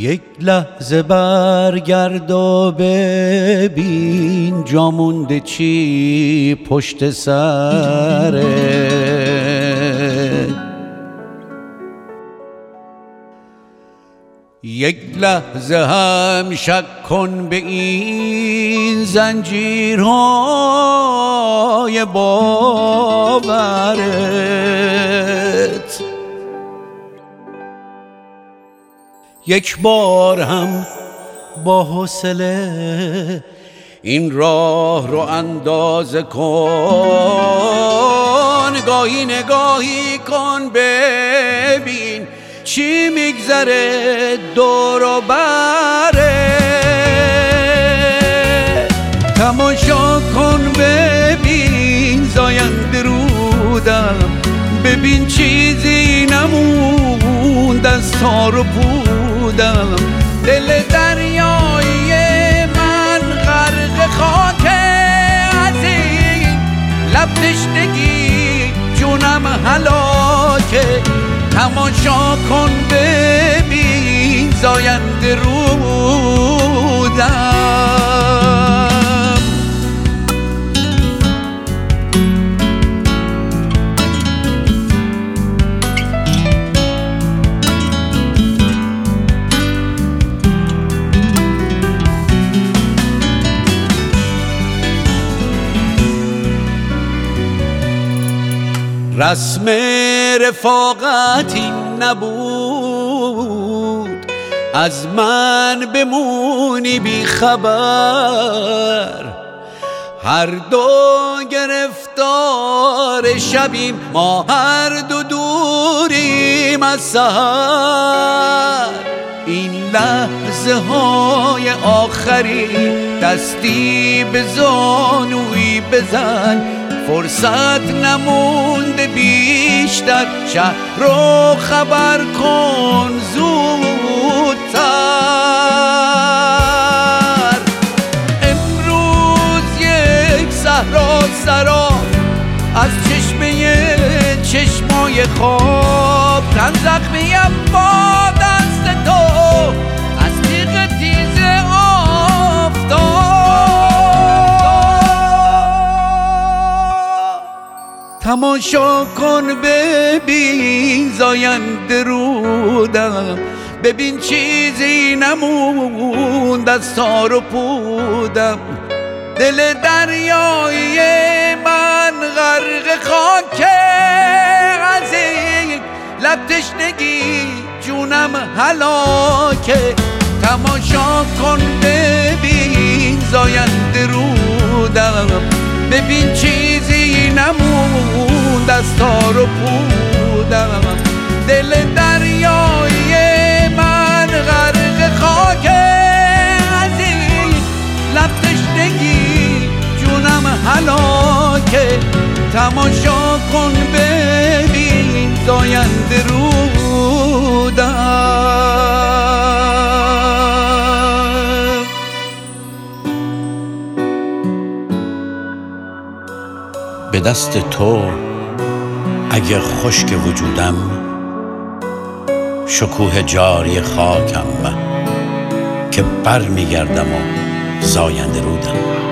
یک لحظه برگرد و ببین جا مونده چی پشت سرت. یک لحظه هم شک کن به این زنجیرهای باورت. یک بار هم با حوصله این راه رو اندازه کن، گاهی نگاهی کن ببین چی میگذره دور و بره. تماشا کن ببین زاینده رودم، ببین چیزی نموند از تار و پودم. دل دریای من غرق خاک از این لب تشنگی جونم هلاکه. تماشا کن ببین زاینده رودم. رسم رفاقت این نبود، از من بمونی بی خبر. هر دو گرفتار شبیم، ما هر دو دوریم از سحر. این لحظه های آخری دستی به زانوی بزن، فرصت نمونده بیشتر، شهر رو خبر کن زودتر. امروز یک صحرا سرا از چشمه چشمای خواب، تن زخمیم با دست تو از تیغ تیز آفتاب. تماشا کن ببین زاینده رودم، ببین چیزی نموند از تار و پودم. دل دریای من غرق خاک از این لب تشنگی جونم هلاکه. تماشا کن ببین زاینده رودم، ببین چیزی نموند از تار و پودم. دل دریای من غرق خاک از این لب تشنگی جونم هلاکه. تماشا کن ببین زاینده رودم. به دست تو اگه خشک وجودم، شکوه جاری خاکم که بر میگردم و زاینده رودم.